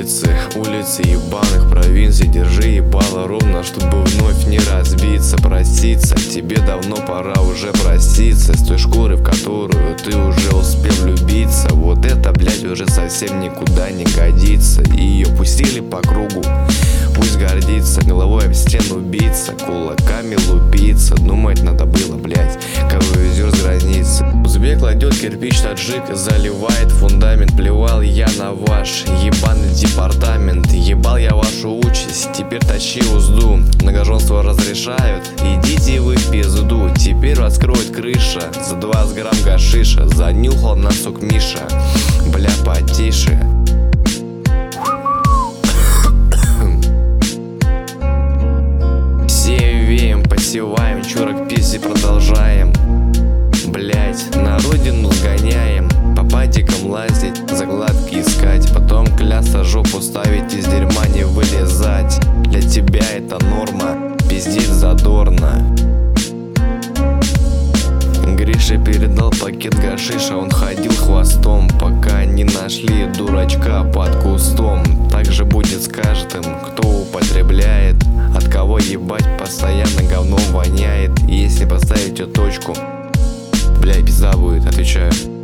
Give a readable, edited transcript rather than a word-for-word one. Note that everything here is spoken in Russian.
улицы ебаных провинций. Держи ебало ровно, чтобы вновь не разбиться. Проститься, тебе давно пора уже проститься с той шкурой, в которую ты уже успел влюбиться. Вот это, блядь, уже совсем никуда не годится. И ее пустили по кругу, пусть гордится, головой об стену биться, кулаками лупиться. Думать надо было, блядь, кого везёт с границы. Узбек кладет кирпич, таджик заливает фундамент. Плевал я на ваш ебаный департамент. Ебал я вашу участь, теперь тащи узду. Многоженство разрешают, идите вы в пизду. Теперь раскроет крыша за 20 грамм гашиша. Занюхал нас, сук, Миша, бля, потише. Посеваем, чурок писи продолжаем. Блять, на родину сгоняем. По патикам лазить, загладки искать. Потом клясться, жопу ставить, из дерьма не вылезать. Для тебя это норма, пиздец задорно. Гриша передал пакет гашиша, он ходил хвостом, пока не нашли дурачка под кустом. Так же будет с каждым, кто употребляет. От кого ебать постоянно говном воняет. И если поставить эту точку, бля, пизда будет, отвечаю.